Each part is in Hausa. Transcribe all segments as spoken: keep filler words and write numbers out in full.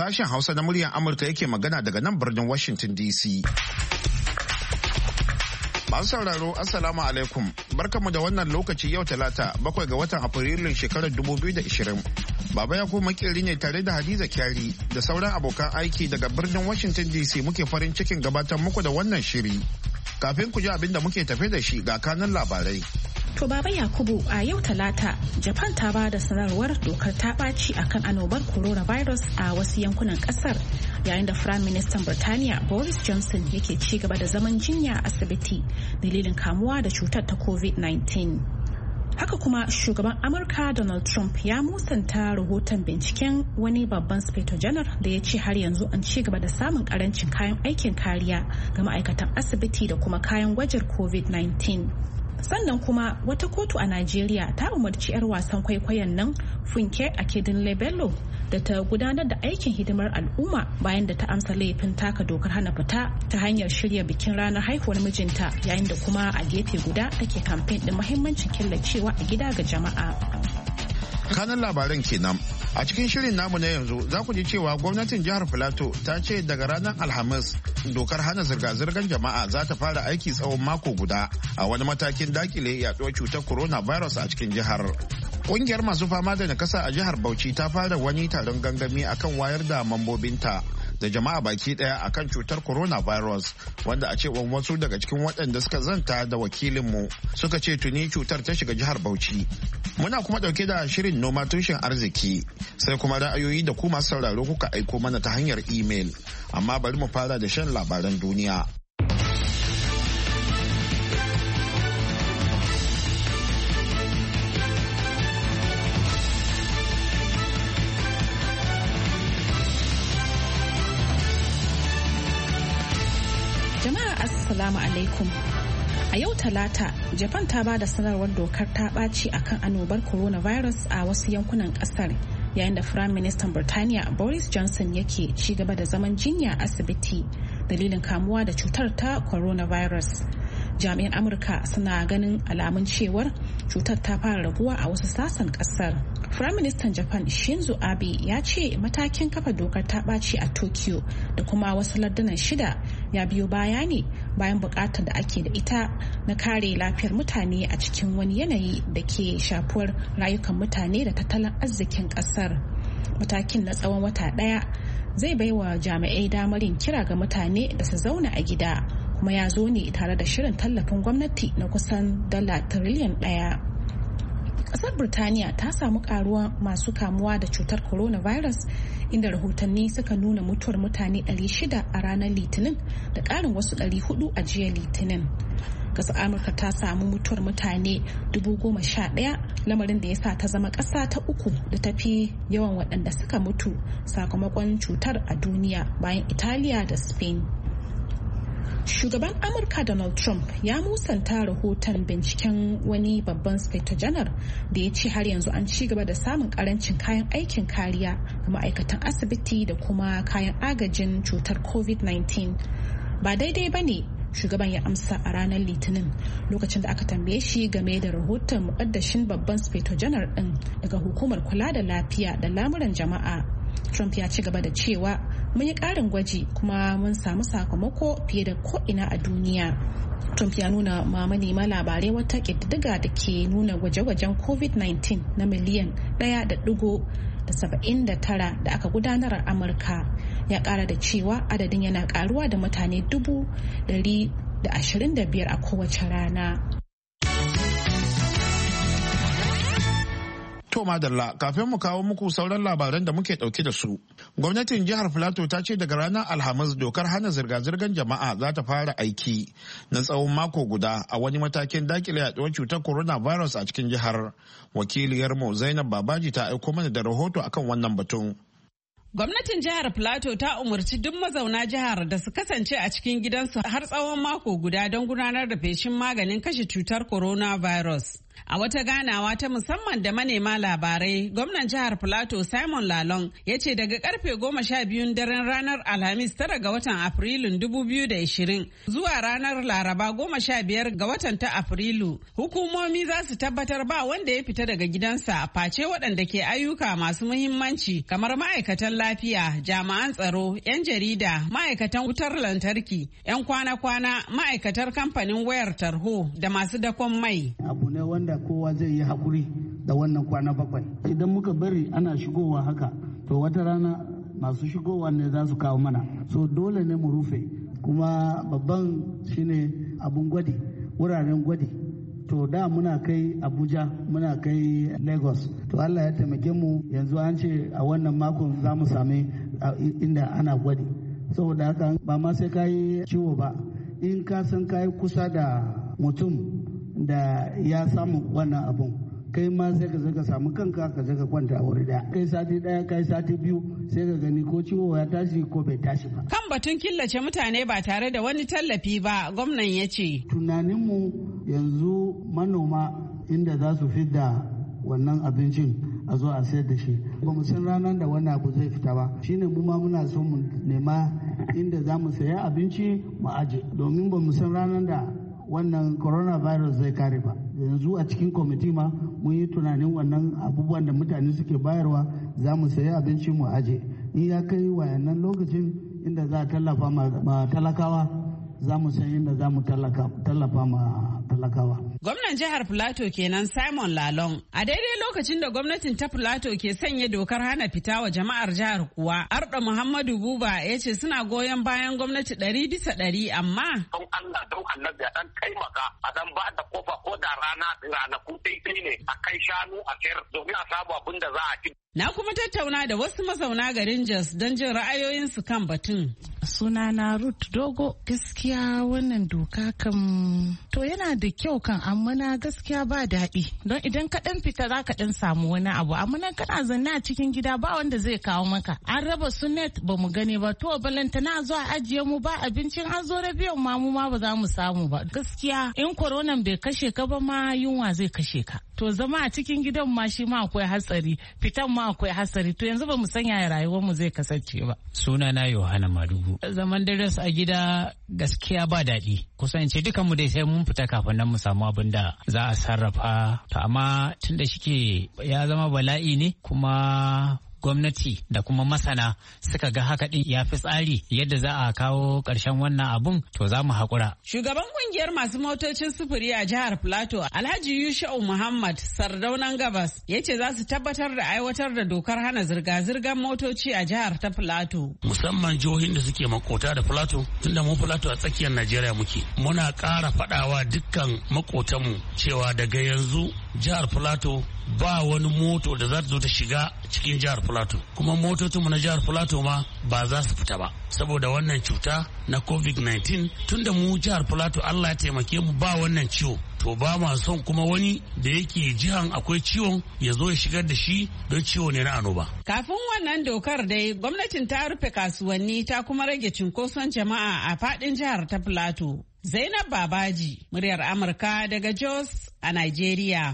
Sashen Hausa na muryar Amurka yake magana daga nan birnin Washington D C. Masu sauraro, Assalamu alaikum. Barkanmu da wannan lokaci yau Talata, bakwai ga watan Afrilun shekarar dubu biyu da ashirin. Baba ya kuma makeri ne tare da Hadiza Kyari da sauran abokan aiki daga birnin Washington D C muke farin cikin gabatar muku da wannan shiri. Kafin ku ji abin da muke tafe da shi ga kanan labarai. To Baba Yakubu, a yau Talata, Japan ta ba da sanarwar dokar ta ɓaci akan annobar coronavirus a wasu yankunan ƙasar, yayin da Firayim Ministan Birtaniya Boris Johnson yake ci gaba da zaman jinya a asibiti dalilin kamuwa da cutar ta covid nineteen. Haka kuma shugaban Amurka Donald Trump ya musanta rahoton binciken wani babban Sufeto Janar da ya ce har yanzu an ci gaba da samun karancin kayan aikin kariya ga ma'aikatan asibiti da kuma kayan gwajin covid nineteen. Sannan kuma wata kotu a Najeriya ta umarci 'yar wasan kwaikwayon nan Funke Akindele Bello da ta gudanar da aikin hidimar al'umma bayan da ta amsa laifin taka dokar hana fita ta hanyar shirya bikin ranar haihuwar mijinta, yayin da kuma a gefe guda take kamfen din muhimmancin killacewa a gida ga jama'a. Kanan labaran kenan. A cikin shirin namu na yanzu za ku ji cewa gwamnatin jihar Filato ta ce daga ranar Alhamis dokar hana zirga-zirgar jama'a za ta fara aiki tsawon mako guda a wani matakin dakile yaduwar cutar coronavirus a cikin jihar. Ƙungiyar masu fama da nakasa a jihar Bauchi ta fara wani taron gangami akan wayar da mambobinta da jama'a baki daya akan cutar coronavirus, wanda a cewar wasu daga cikin waɗanda suka zanta da wakilinmu suka ce tuni cutar ta shiga jihar Bauchi. Muna kuma ɗauke da shirin noma tushen arziki, sai kuma ra'ayoyi da ku masu sauraro kuka aiko mana ta hanyar imel. Amma bari mu fara da shan labaran duniya. Assalamu alaikum. A yau Talata, Japan ta ba da sanarwar dokar ta ɓaci akan annobar coronavirus a wasu yankunan ƙasar, yayin da Firayim Ministan Birtaniya Boris Johnson yake ci gaba da zaman jinya a asibiti dalilin kamuwa da cutar ta coronavirus. Jami'an Amurka suna ganin alamun cewar cutar ta fara raguwa a wasu sassan ƙasar. Firayim Ministan Japan Shinzo Abe ya ce matakin kafa dokar ta ɓaci a Tokyo da kuma wasu lardunan shida ya biyo baya ne bayan buƙatar da ake da ita na kare lafiyar mutane a cikin wani yanayi da ke shafuwar rayukan mutane da tattalin arzikin ƙasar. Matakin na tsawon wata ɗaya zai baiwa jami'ai damar yin kira ga mutane da su zauna a gida, kuma ya zo ne tare da shirin tallafin gwamnati na kusan dala tiriliyan ɗaya. Kasar Birtaniya ta samu karuwa masu kamuwa da cutar coronavirus, inda rahotanni suka nuna mutuwar mutane ɗari shida a ranar Litinin da ƙarin wasu ɗari hudu a jiya Litinin. Kasar Amurka ta samu mutuwar mutane dubu goma sha ɗaya, lamarin da ya sa ta zama ƙasa ta uku da ta fi yawan waɗanda suka mutu sakamakon cutar a duniya bayan Italiya da Spain. Shugaban Amurka Donald Trump ya musanta rahoton binciken wani babban Sufeto Janar da ya ce har yanzu an ci gaba da samun karancin kayan aikin kariya ga ma'aikatan asibiti da kuma kayan agajin cutar covid nineteen. Ba daidai ba ne, shugaban ya amsa a ranar Litinin lokacin da aka tambaye shi game da rahoton muƙaddashin babban Sufeto Janar ɗin daga hukumar kula da lafiya da lamuran jama'a. Trump ya ci gaba da cewa mun yi ƙarin gwaji kuma mun samu sakamako fiye da ko'ina a duniya. Trump ya nuna ma manema labarai wata ƙididdiga da ke nuna gwaje-gwajen covid nineteen na miliyan ɗaya da ɗigo da saba'in da tara da aka gudanar a Amurka. Ya ƙara da cewa adadin yana ƙaruwa da mutane dubu ɗari da ashirin da biyar a kowace rana. To madalla, kafin mu kawo muku sauran labaran da muke dauke da su. Gwamnatin jihar Filato ta ce daga ranar Alhamis dokar hana zirga-zirgar jama'a za ta fara aiki na tsawon mako guda a wani matakin dakile yaduwar cutar coronavirus a cikin jihar. Wakiliyar mu Zainab Babaji ta aiko mana da rahoto akan wannan batun. Gwamnatin jihar Filato ta umarci duk mazauna jihar da su kasance a cikin gidansu har tsawon mako guda don gudanar da feshin maganin kashe cutar coronavirus. A wata ganawa ta musamman da manema labarai, gwamnan jihar Plateau Simon Lalong ya ce daga karfe goma sha biyun daren ranar Alhamis tara ga watan Afrilun dubu biyu da ashirin zuwa ranar Laraba goma sha biyar ga watan ta Afrilu, hukumomi za su tabbatar ba wanda ya fita daga gidansa face waɗanda ke ayyuka masu muhimmanci kamar ma'aikatan lafiya, jami'an tsaro, 'yan jarida, ma'aikatan wutar lantarki, 'yan kwana-kwana, ma'aikatar kamfanin wayar tarho da masu dakon mai. Abu ne wanda kowa zai yi hakuri da wannan kwana bakwai. Idan muka bari ana shigowa haka, to wata rana masu shigowa ne za su kawo mana. So dole ne mu rufe. Kuma babban shine abun gwadi, wuraren gwadi. To da muna kai Abuja, muna kai Lagos. To Allah ya taimake mu yanzu an ce a wannan makon za mu sami inda ana gwadi. Saboda haka ba ma sai ka yi ciwo ba. In ka san ka yi kusa da mutum da ya samu wannan abun, kai ma sai ka zaka samu kanka ka zaka kwanta a wuri daya. Kai sati daya, kai sati biyu sai ka gani ko ciwo ya tashi ko bai tashi ba. Kan batun killace mutane ba tare da wani tallafi ba, gwamnan ya ce. Tunaninmu yanzu manoma inda za su fidda wannan abincin a zo a sayar da shi. Ba mu san ranar da wannan abu zai fita ba. Shine mu ma muna so mu nema inda za mu saya abinci mu aje. Domin ba mu san ranar da wannan coronavirus zai kare ba. Yanzu a cikin kwamiti ma mun yi tunanin wannan abubuwan da mutane suke bayarwa za mu sayi abinci mu aje. In ya kai wayannan lokacin inda za a tallafa ma talakawa za mu san inda za mu tallafa ma talakawa. Gwamnan jihar Plateau kenan Simon Lalong. A daidai lokacin da gwamnatin ta Plateau ke sanya dokar hana fita wa jama'ar jihar kuwa, Ardo Muhammadu Buba ya ce suna goyon bayan gwamnati ɗari bisa ɗari amma. Don Allah don Allah ya dan taimaka a dan ba da kofa ko da rana ranaku daidai ne a kai shanu a sayar domin a samu abin da za a ci. Na kuma tattauna da wasu mazauna garin Jos don jin ra'ayoyinsu kan batun. Sunana Ruth Dogo, gaskiya wannan doka kam to yana da kyau kan amma na gaskiya ba daɗi don idan ka ɗan fita za ka ɗan samu wani abu amma nan kana zanne a cikin gida ba wanda zai kawo maka. An raba su net ba mu gani ba to balanta na zo a ajiye mu ba abincin an zo da biyan ma mu ma ba za mu samu ba. Gaskiya in koronan bai kashe ka ba ma yunwa zai kashe ka. To zama a cikin gidan ma shi ma akwai hatsari, fitan ma akwai hatsari, to yanzu ba mu sanya rayuwar mu zai kasance ba. Sunana Yohana Madugu. Zaman dare a gida gaskiya ba daɗi. Kusan ce dukan mu dai sai mun fita kafin nan mu samu abin da za a sarrafa. To amma tunda shike ya zama bala'i ne kuma gwamnati da kuma masana suka ga haka din ya fi tsari yadda za a kawo ƙarshen wannan abun to za mu haƙura. Shugaban kungiyar masu motocin sufuri a jihar Plateau Alhaji Yusha'u Muhammad Sardaunan Gabas ya ce za su tabbatar da aiwatar da dokar hana zirga-zirgar motoci a jihar ta Plateau. Musamman jihohin da suke makota da Plateau tunda mu Plateau a tsakiyar Najeriya muke. Muna ƙara faɗawa dukkan makotanmu cewa daga yanzu jihar Plateau ba wani moto da za ta zo ta shiga cikin jihar Plateau kuma motocinmu na jihar Plateau ma ba za su fita ba saboda wannan cuta na covid nineteen tunda mu jihar Plateau Allah ya taimake mu ba wannan ciwo to ba ma son kuma wani da yake jihan akwai ciwon ya zo ya shigar da shi don ciwo ne na annoba. Kafin wannan dokar dai gwamnatin ta rufe kasuwanni ta kuma rage cunkoson jama'a a fadin jihar ta Plateau. Zainab Babaji, muryar Amurka daga Jos a Nigeria.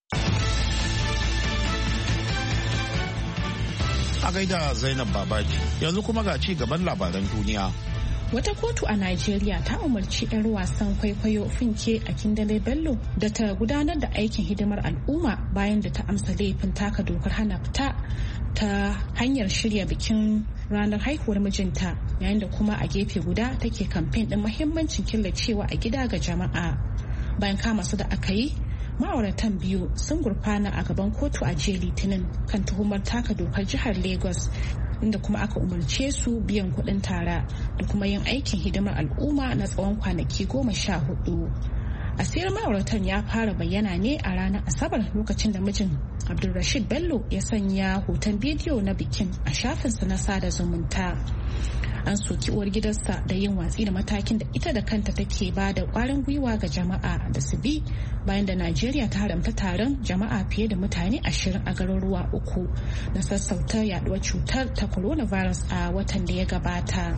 A gaida Zainab Babaji, yanzu kuma ga ci gaban labaran duniya. Wata kotu a Najeriya ta umarci 'yar wasan kwaikwayo Funke Akindele Bello da ta gudanar da aikin hidimar al'umma bayan da ta amsa laifin taka dokar hana fita ta hanyar shirya bikin ranar haihuwar mijinta yayin da kuma a gefe guda take kamfen ɗin muhimmancin killacewa a gida ga jama'a. Bayan kama su da aka yi, ma'auratan biyu sun gurfana a gaban kotu a jiya Litinin kan tuhumar taka dokar jihar Lagos, inda kuma aka umarce su biyan kuɗin tara da kuma yin aikin hidimar al'umma na tsawon kwanaki goma sha hudu. Asirin ma'auratan ya fara bayyana ne a ranar Asabar lokacin da mijin Abdulrashid Bello ya sanya hoton bidiyo na bikin a shafinsa na sada zumunta. An soki uwar gidansa da yin watsi da matakin da ita da kanta take ba da kwarin gwiwa ga jama'a da su bi bayan da Najeriya ta haramta taron jama'a fiye da mutane ashirin a garuruwa uku na sassauta yaduwar cutar ta coronavirus a watan da ya gabata.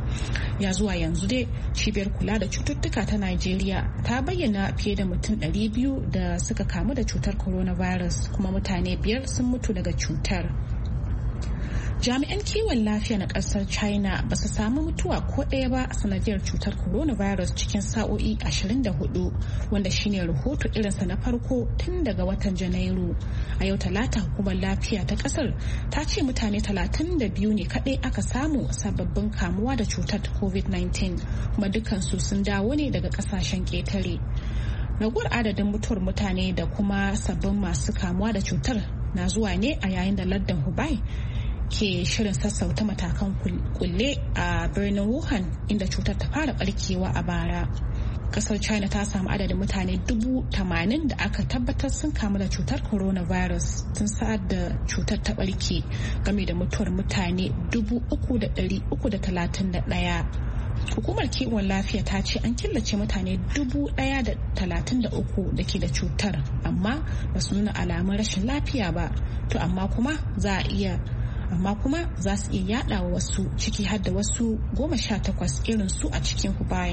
Ya zuwa yanzu dai cibiyar kula da cututtuka ta Najeriya ta bayyana fiye da mutum ɗari biyu da suka kamu da cutar coronavirus kuma mutane biyar sun mutu daga cutar. Jami'an kiwon lafiya na kasar China ba su samu mutuwa ko ɗaya ba a sanadiyar cutar coronavirus cikin sa'o'i ashirin da hudu, wanda shine rahoto irinsa na farko tun daga watan Janairu. A yau Talata, hukumar lafiya ta kasar ta ce mutane talatin da biyu ne kaɗai aka samu sababbin kamuwa da cutar covid nineteen, kuma dukansu sun dawo ne daga kasashen ƙetare. Raguwar adadin mutuwar mutane da kuma sabbin masu kamuwa da cutar na zuwa ne a yayin da lardin Hubei ke shirin sassauta matakan kulle a birnin Wuhan inda cutar ta fara barkewa a bara. Kasar China ta samu adadin mutane dubu tamanin da aka tabbatar sun kamu da cutar coronavirus tun sa'ad da cutar ta barke, game da mutuwar mutane dubu uku da ɗari uku da talatin da ɗaya. Hukumar kiwon lafiya ta ce an killace mutane dubu ɗaya da talatin da uku da ke da cutar, amma ba su nuna alamun rashin lafiya ba. To amma kuma za a iya amma kuma za su iya yada wa wasu, ciki har da wasu goma sha takwas irin su a cikin Hubei.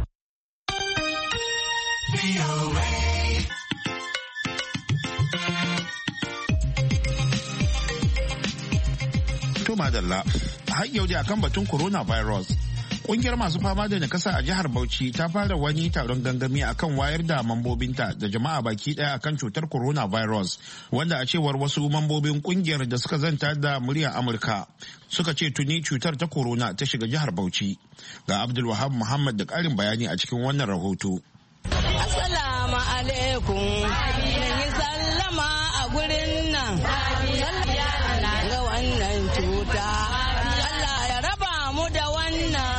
To madalla, har yau da akan batun coronavirus. Kungiyar masu fama da nakasa a jihar Bauchi ta fara wani taron gangami akan wayar da mambobinta da jama'a baki daya akan cutar coronavirus, wanda a cewar wasu mambobin kungiyar da suka zanta da muryar Amurka suka ce tuni cutar ta corona ta shiga jihar Bauchi. Ga Abdul Wahab Muhammad da karin bayani a cikin wannan rahoto. Assalamu alaikum. Yi sallama a gurin nan. Ga wannan cuta. Allah ya raba mu da wannan.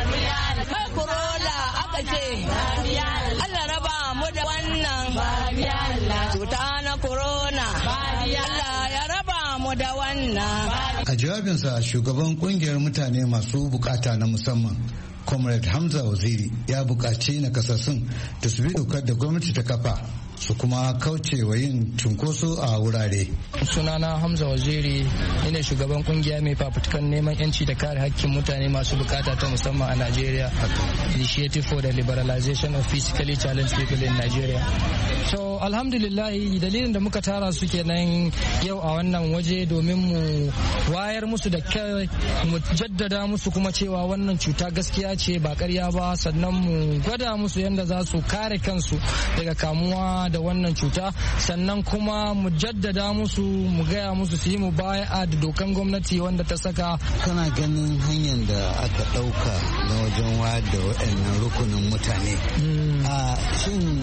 Allah raba mu da wannan cuta na corona. Allah ya raba mu da wannan. A jawabinsa shugaban kungiyar mutane masu bukata na musamman Comrade Hamza Waziri ya bukaci nakasassun da su bi dokar da gwamnati ta kafa su kuma kauce wa yin cunkoso a wurare. Sunana Hamza Waziri, ina shugaban kungiya mai fafutukan neman yanci da kare hakkin mutane masu bukata ta musamman a Nigeria, Initiative for the Liberalization of Physically Challenged People in Nigeria. So alhamdulillah, dalilin da muka tara su kenan yau a wannan waje domin mu wayar musu da kai, mu jaddada musu kuma cewa wannan cuta gaskiya ce ba ƙarya ba, sannan mu gwada musu yadda za su kare kansu daga kamuwa da wannan cuta, sannan kuma mu jaddada musu mu gaya musu su yi mu baya da dokan gwamnati wanda ta saka. Kana ganin hanyar da aka ɗauka na wajen wayar da waɗannan rukunin mutane a shin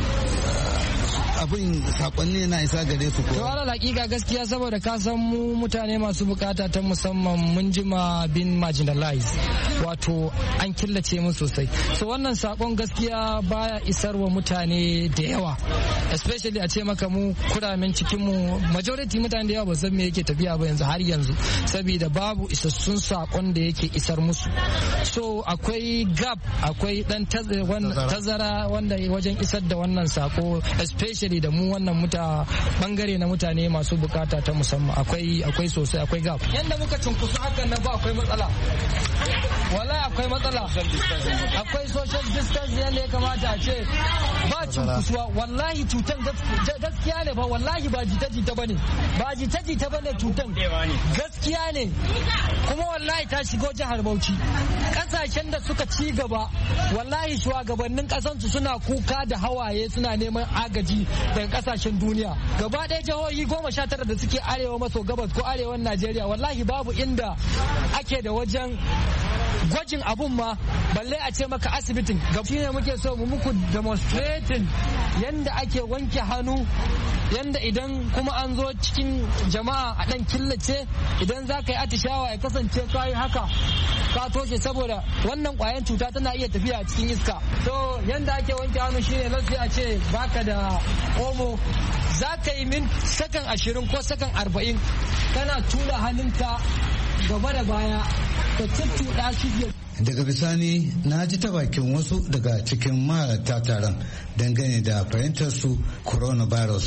abin sakonni na isa gare su ko? To ala hakika gaskiya, saboda ka san mu mutane masu bukata ta musamman mun jima bin marginalized, wato an killace mu sosai. So wannan sakon gaskiya baya isar wa mutane da yawa, especially a ce maka mu kuramen cikin mu majority mutane da yawa ba san me yake tafiya ba yanzu har yanzu, saboda babu isassun sakon da yake isar musu. So akwai gap, akwai dan tazara wanda wajen isar da wannan sako, especially da mu wannan muta bangare na mutane masu bukata ta musamman akwai akwai sosai, akwai gap. Yanda muka cunkusu hakan na ba akwai matsala, wallahi akwai matsala, akwai social distance yanda ya kamata a ce ba cunkusuwa. Wallahi cutan gaskiya ne ba, wallahi ba jita-jita bane, ba jita-jita bane, cutan gaskiya ne, kuma wallahi ta shigo jihar Bauchi. Kasashen da suka ci gaba wallahi shugabannin kasansu suna kuka da hawaye, suna neman agaji daga kasashen duniya. Gaba ɗaya jihohi goma sha tara da suke arewa maso gabas ko arewan Najeriya wallahi babu inda ake da wajen gwajin abun ma, balle a ce maka asibitin. Shi ne muke so mu muku demonstrating yanda ake wanke hannu, yanda idan kuma an zo cikin jama'a a dan killace, idan za ka yi atishawa ya kasance ka yi haka ka toshe, saboda wannan kwayan cuta tana iya tafiya cikin iska. So yanda ake wanke hannu shine nan sai a ce baka da omo, za ka yi min sakan ashirin ko sakan arba'in kana tura hannunka gaba da baya ka tuttuɗa shi. Daga bisani na ji ta bakin wasu daga cikin mahalarta taron dangane da fahimtar su coronavirus.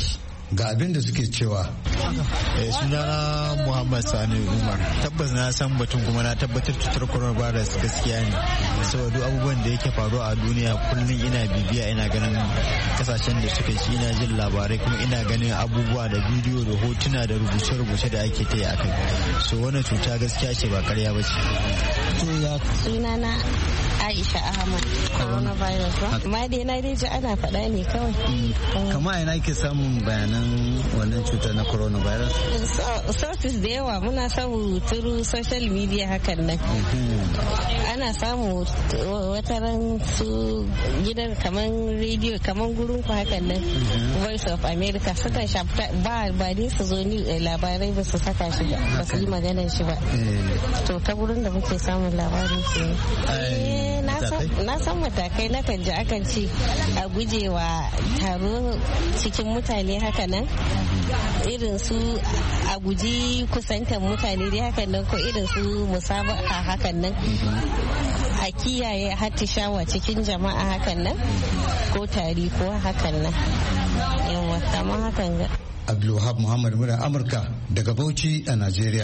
ga abin da suke cewa. Sunana Muhammad Sani Umar. Tabbas na san batun kuma na tabbatar cutar coronavirus gaskiya ne. Saboda duk abubuwan da yake faruwa a duniya kullum ina bibiya ina ganin kasashen da suka ci, ina jin labarai kuma ina ganin abubuwa da bidiyo da hotuna da rubuce-rubuce da ake ta yi a kai. So wannan cuta gaskiya ce ba karya ba ce. Sunana Aisha Ahmad. Coronavirus ba? Amma dai na dai ji ana faɗa ne kawai. Kama ina ke samun bayanan wannan cutar na coronavirus? Sources da yawa muna samu turu social media hakan nan. Ana samu wataran su gidan kaman radio kaman gurin ku hakan nan. Voice of America sukan shafta ba ba dai su zo ni labarai ba su saka shi ba, ba su yi maganar shi ba. To ta gurin da muke samun labarin su. Na san matakai na kan ji akan ci a gujewa taro cikin mutane haka nan, irin su a guji kusantar mutane dai hakan nan, ko irin su musabaha hakan nan, a kiyaye hattishawa cikin jama'a hakan nan, ko tari ko hakan nan, yawa kamar hakan ga. Abdulwahab Muhammad muna Amurka daga Bauchi a Najeriya.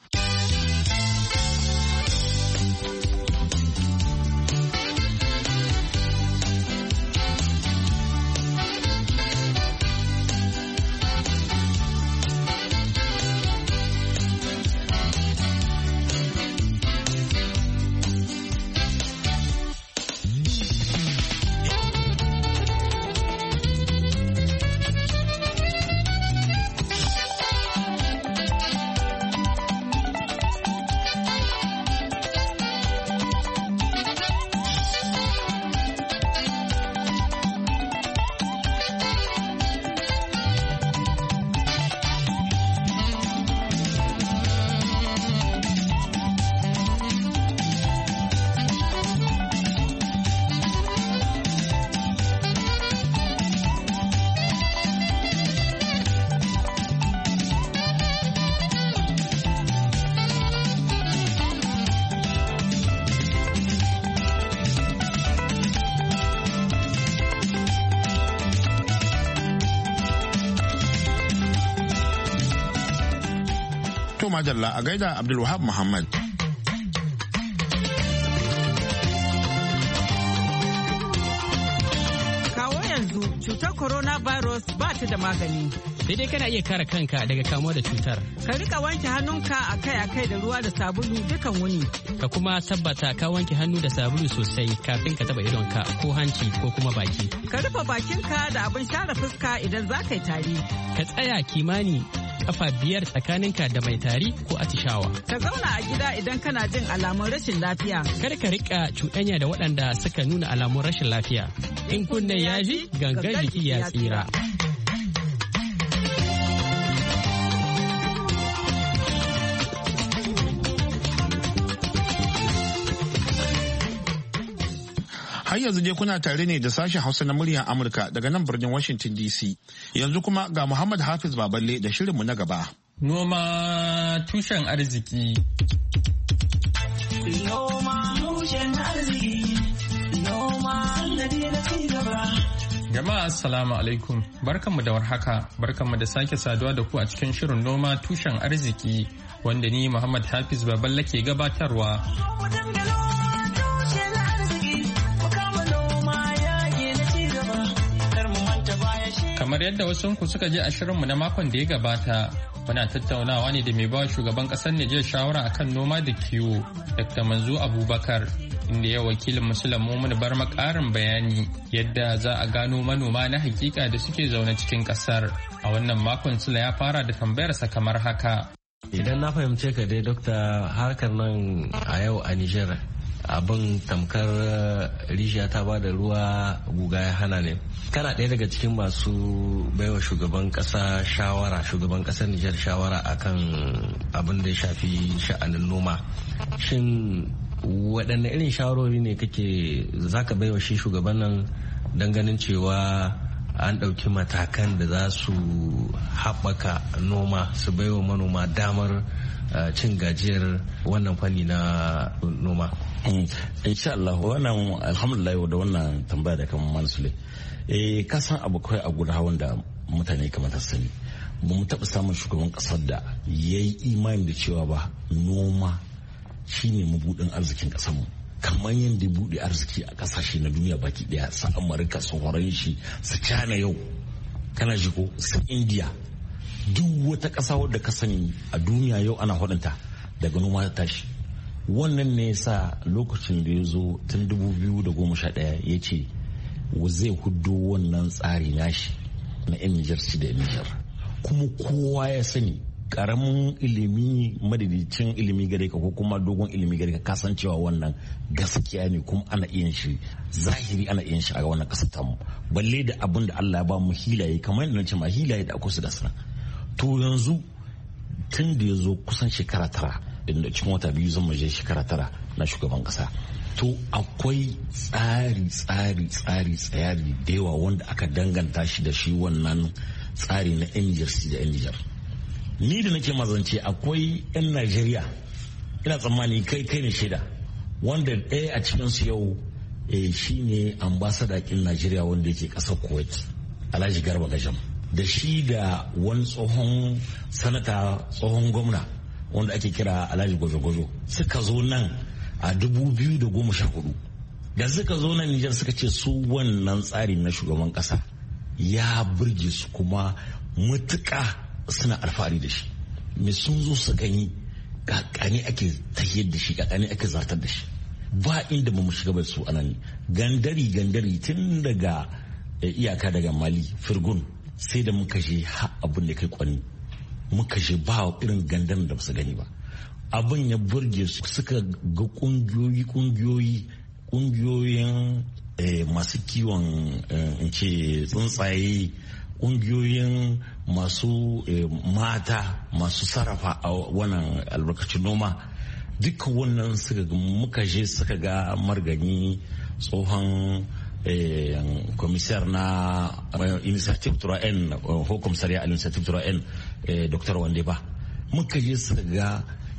Madalla a gaida Abdulwahab Muhammad. Kawo yanzu cutar coronavirus ba ta da magani. Sai dai kana iya kare kanka daga kamuwa da cutar. Ka rika wanke hannunka akai-akai da ruwa da sabulu dukan wuni. Ka kuma tabbata ka wanke hannu da sabulu sosai kafin ka taba idonka ko hanci ko kuma baki. Ka rufe bakinka da abin share fuska idan za ka yi tari. Ka tsaya kimani kafa biyar tsakaninka da mai tari ko atishawa. Ka zauna a gida idan kana jin alamun rashin lafiya. Kar ka rika cuɗanya da waɗanda suka nuna alamun rashin lafiya. In kunne ya ji gangan jiki ya tsira. Har yanzu dai kuna tare ne da sashen Hausa na muryar Amurka daga nan birnin Washington D C. Yanzu kuma ga Muhammad Hafiz Baballe da shirinmu na gaba. Noma tushen arziki. Noma tushen arziki. Noma sannadi na cigaba. Jama'a assalamu alaikum. Barkanmu da warhaka. Barkanmu da sake saduwa da ku a cikin shirin noma tushen arziki wanda ni Muhammad Hafiz Baballe ke gabatarwa. Kamar yadda wasu ku suka je a shirinmu na makon da ya gabata, muna tattaunawa ne da mai bawa shugaban kasar Nijar shawara akan noma da kiwo, Dokta Manzo Abubakar, inda ya wakilin Musulun Mumun bar makarin bayani yadda za a gano manoma na hakika da suke zaune cikin kasar. A wannan makon Sula ya fara da tambayarsa kamar haka. Idan na fahimce ka dai Dokta, harkar nan a yau a Nijar abin tamkar rijiya ta ba da ruwa guga ya hana ne. Kana ɗaya daga cikin masu baiwa shugaban ƙasa shawara, shugaban ƙasar Nijar shawara akan abin da ya shafi sha'anin noma. Shin waɗanne irin shawarori ne kake zaka baiwa shi shugaban nan don ganin cewa an ɗauki matakan da za su haɓaka noma, su baiwa manoma damar cin gajiyar wannan fanni na noma? Insha Allah, wannan alhamdulillah da wannan tambaya da kan Mansule. Eh ka san abu kai a guda wanda mutane kamata su sani ba mu taɓa samun shugaban ƙasar da ya yi imani da cewa ba noma shine mabuɗin arzikin ƙasarmu kamar yadda buɗe arziki a ƙasashe na duniya baki ɗaya su amurka su horon shi su cana yau kana shi ko su indiya duk wata ƙasa wadda ka sani a duniya yau ana hudunta daga noma ta tashi. Wannan ne yasa lokacin da ya zo tun dubu biyu da goma sha ɗaya ya ce zai hudo wannan tsari nashi na yan Nijar ci da yan Nijar, kuma kowa ya sani karamin ilimi madadicin ilimi gare ka ko kuma dogon ilimi gare ka kasancewa wannan gaskiya ne kuma ana iya shi zahiri ana iya shi a wannan kasar tamu balle da abin da Allah ya ba mu hilaye kamar yadda nace ma hilaye da akwai su da sana. To yanzu tun da ya zo kusan shekara tara inda cikin wata biyu zan maje shekara tara na shugaban kasa, to akwai tsari tsari tsari tsari da yawa wanda aka danganta shi da shi wannan tsari na yan Nijar da yan Nijar. Ni da nake mazance akwai yan Najeriya ina tsammani kai kai ne shaida wanda ɗaya a cikin su yau eh, shine ambassador kin Najeriya wanda yake ƙasar Kuwait Alhaji Garba Gajam, da shi da wani tsohon sanata tsohon gwamna wanda ake kira Alhaji Gojo-Gojo suka zo nan a dubu biyu da goma sha hudu da suka zo nan Nijar suka ce su wannan tsari na shugaban kasa ya burge su kuma mutuka suna alfahari da shi. Me sun zo su gani kakani ake tahiyar da shi kakani ake zartar da shi ba inda ba mu shiga ba su anan gandari gandari tun daga iyaka daga Mali Firgun sai da muka je ha abin da kai kwani muka je ba irin gandan da ba su gani ba. Abin ya burge su suka ga kungiyoyi kungiyoyi kungiyoyin masu kiwon in ce tsuntsaye, kungiyoyin masu mata masu sarrafa a wannan albarkacin noma, duka wannan suka ga muka je suka ga margani tsohon komisar na initiative tura n ko komisariya a initiative tura n Dr. Wande ba, muka je suka ga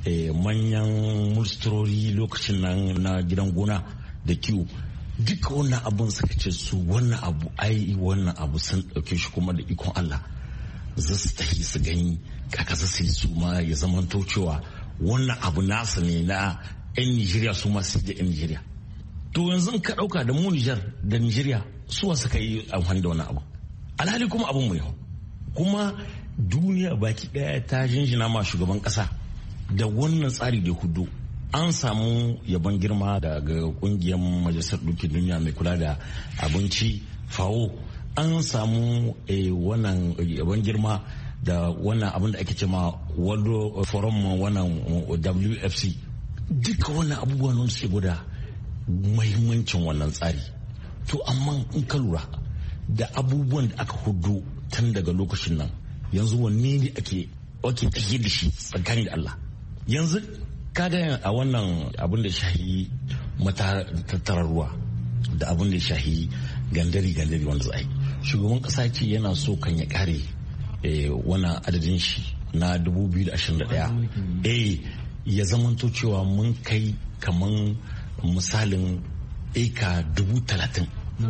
manyan mulsturori lokacin nan na gidan gona da kiwo, duka wannan abun suka ce su wannan abu ai wannan abu sun dauke shi kuma da ikon Allah za su tafi su gani kaka za su yi su ma ya zamanto cewa wannan abu nasu ne na yan Nijeriya su ma su da yan Nijeriya. To yanzu in ka dauka da mu Nijar da Nijeriya suwa suka yi amfani da wannan abu alhali kuma abun mai kuma duniya baki daya ta jinjina ma shugaban kasa da wannan tsari da hudu. An samu yaban girma daga kungiyar majalisar ɗaukin duniya mai kula da abinci fawo, an samu wannan yaban girma da wannan abin da ake cema world forum wannan W F C, duka wannan abubuwan nan suke gwada mahimmancin wannan tsari. To amma in ka lura da abubuwan da aka hudu tun daga lokacin nan yanzu wanne ne ake ake tafiye da shi tsakanin da Allah. Yanzu kaga a wannan abin da shahi matattarar ruwa da abin da shahi gandari gandari wanda za a yi, shugaban kasa ce yana so kan ya kare wannan adadin shi na dubu biyu da ashirin da ɗaya eh ya zamanto cewa mun kai kaman misalin eka dubu talatin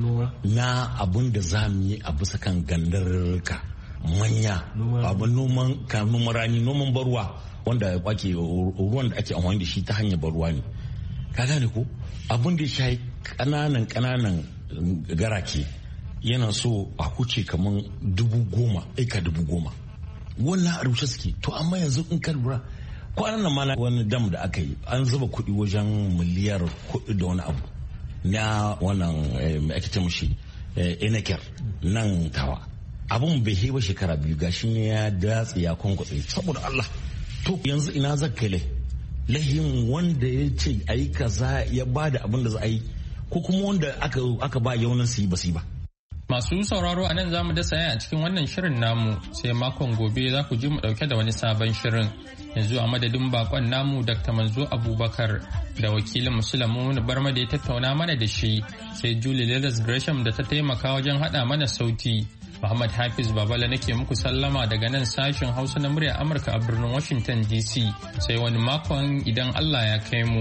na abin da za mu yi a bisa kan gandarka manya abin noman ka noman rani noman barwa wanda kwake ruwan da ake amfani da shi ta hanyar barwa ne, ka gane ko abin da ya shayi kananan kananan garake yana so a huce kaman dubu goma eka dubu goma wannan a rubuce suke. To amma yanzu in ka lura kwanan nan ma wani dam da aka yi an zuba kuɗi wajen miliyar kuɗi da wani abu na wannan mai ake ce mushi eneker nan tawa, abun bai heba shekara biyu gashi ya datse ya kwankwatse saboda Allah. To yanzu ina zakkale lahin wanda ya ce a yi kaza ya ba da abin da za a yi ko kuma wanda aka, aka ba yaunin su yi ba su ba. Masu sauraro a nan za mu dasa a cikin wannan shirin namu sai makon gobe za ku ji mu dauke da wani sabon shirin. Yanzu a madadin bakon namu Dr. Manzo Abubakar da wakilin Musulamu Barma da ya tattauna mana da shi sai Julie Leathers Gresham da ta taimaka wajen hada mana sauti. Muhammad Hafiz Babala nake muku sallama daga nan sashen Hausa na muryar Amurka a birnin Washington D C sai wani makon idan Allah ya kai mu.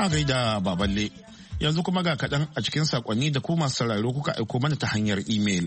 A gaida Baballe. Yanzu kuma ga kaɗan a cikin sakonni da ku masu sauraro kuka aiko mana ta hanyar imel.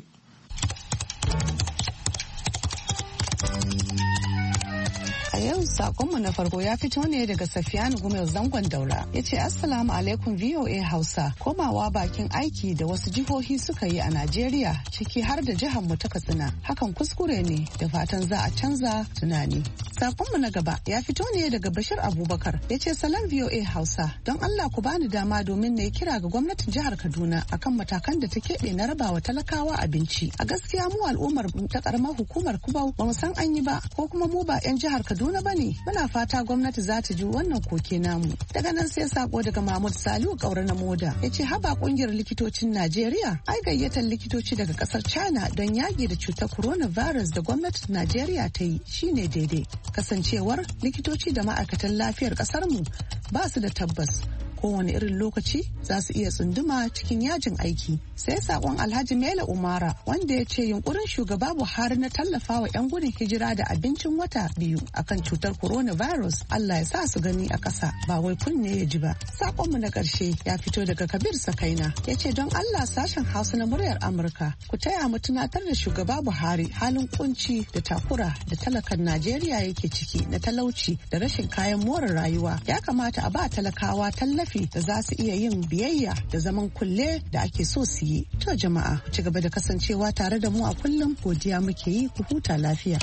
A yau sakonmu na farko ya fito ne daga Safiyanu Gumel Zangon Daura. Ya ce Assalamu alaikum V O A Hausa. Komawa bakin aiki da wasu jihohi suka yi a Najeriya ciki har da jihar mu ta Katsina. Hakan kuskure ne da fatan za a canza tunani. Sakonmu na gaba ya fito ne daga Bashir Abubakar. Ya ce salam V O A Hausa. Don Allah ku bani dama domin na yi kira ga gwamnatin jihar Kaduna akan matakan da ta keɓe na rabawa talakawa abinci. A gaskiya mu al'ummar ta karamar hukumar Kubau ba mu san an yi ba ko kuma mu ba 'yan jihar Kaduna ba ne. Muna fata gwamnati za ta ji wannan koke namu. Daga nan sai sako daga Mahmud Salihu Kaura na Moda. Ya ce haba kungiyar likitocin Najeriya ai gayyatar likitoci daga kasar China don yaƙi da cutar coronavirus da gwamnatin Najeriya ta yi shine daidai. Kasancewar likitoci da ma'aikatan lafiyar kasar mu ba su da tabbas kowane irin lokaci za su iya tsunduma cikin yajin aiki. Sai sakon Alhaji Mele Umara wanda ya ce yunkurin shugaba Buhari na tallafawa 'yan gudun hijira da abincin wata biyu akan cutar coronavirus Allah ya sa su gani a ƙasa ba wai kunne ya ji ba. Sakonmu na ƙarshe ya fito daga Kabir Sakaina ya ce don Allah sashen Hausa na muryar Amurka ku taya mu tunatar da shugaba Buhari halin kunci da takura da talakan Najeriya yake ciki na talauci da rashin kayan more rayuwa. Ya kamata a ba talakawa tallafi da za su iya yin biyayya da zaman kulle da ake so su yi. To jama'a ci gaba da kasancewa tare da mu a kullum godiya muke yi ku huta lafiya.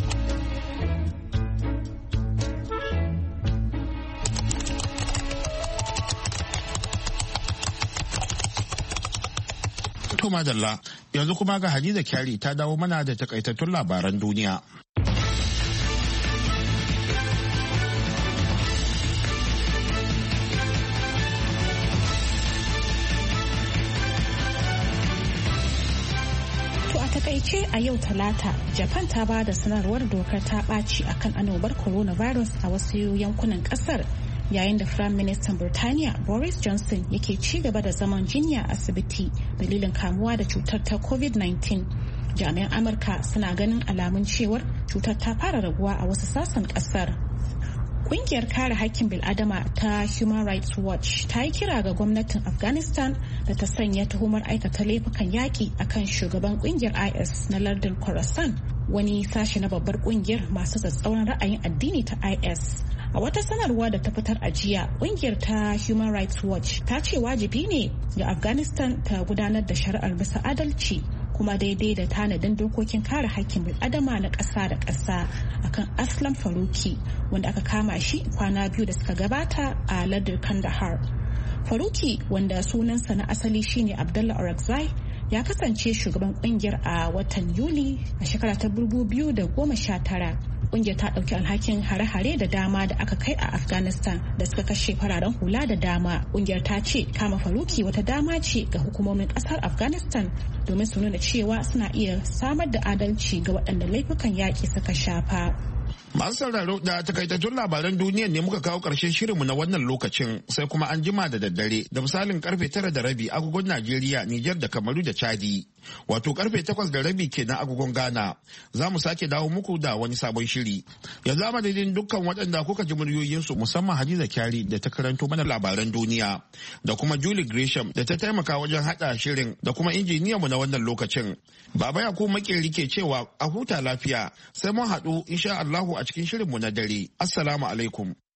To madalla yanzu kuma ga Hadiza Kyari ta dawo mana da takaitattun labaran duniya. takaice a yau talata japan ta ba da sanarwar dokar ta ɓaci akan annobar coronavirus a wasu yankunan ƙasar yayin da firayim ministan Birtaniya Boris Johnson yake ci gaba da zaman jinya a asibiti dalilin kamuwa da cutar ta covid nineteen. Jami'an Amurka suna ganin alamun cewar cutar ta fara raguwa a wasu sassan ƙasar. Kungiyar kare haƙƙin bil'adama ta Human Rights Watch ta yi kira ga gwamnatin Afghanistan da ta sanya tuhumar aikata laifukan yaƙi akan shugaban kungiyar I S na lardin Khorasan, wani sashe na babbar kungiyar masu tsatsauran ra'ayin addini ta I S. A wata sanarwa da ta fitar a jiya, kungiyar ta Human Rights Watch ta ce wajibi ne ga Afghanistan ta gudanar da shari'ar bisa adalci kuma daidai da tanadin dokokin kare haƙƙin bil'adama na ƙasa da ƙasa akan Aslam Faruki wanda aka kama shi kwana biyu da suka gabata a lardin Kandahar. Faruki wanda sunansa na asali shine Abdullah Orakzai ya kasance shugaban kungiyar a watan Yuli a shekara ta dubu biyu da goma sha tara. Kungiyar ta dauki alhakin hare-hare da dama da aka kai a Afghanistan da suka kashe fararen hula da dama. Kungiyar ta ce kama Faruki wata dama ce ga hukumomin kasar Afghanistan domin su nuna cewa suna iya samar da adalci ga waɗanda laifukan yaƙi suka shafa. Masu sauraro da takaitattun labaran duniya ne muka kawo ƙarshen shirinmu na wannan lokacin sai kuma an jima da daddare da misalin karfe tara da rabi agogon Najeriya, Nijar da Kamaru da Chadi. Wato karfe takwas da rabi kenan agogon Ghana. Za mu sake dawo muku da wani sabon shiri. Yanzu a madadin dukkan waɗanda kuka ji muryoyinsu musamman Hadiza Kyari da ta karanto mana labaran duniya da kuma Julie Gresham da ta taimaka wajen haɗa shirin da kuma injiniyanmu na wannan lokacin. Baba Yakubu Makeri ke cewa a huta lafiya sai mun haɗu insha Allahu a cikin shirinmu na dare. Assalamu alaikum.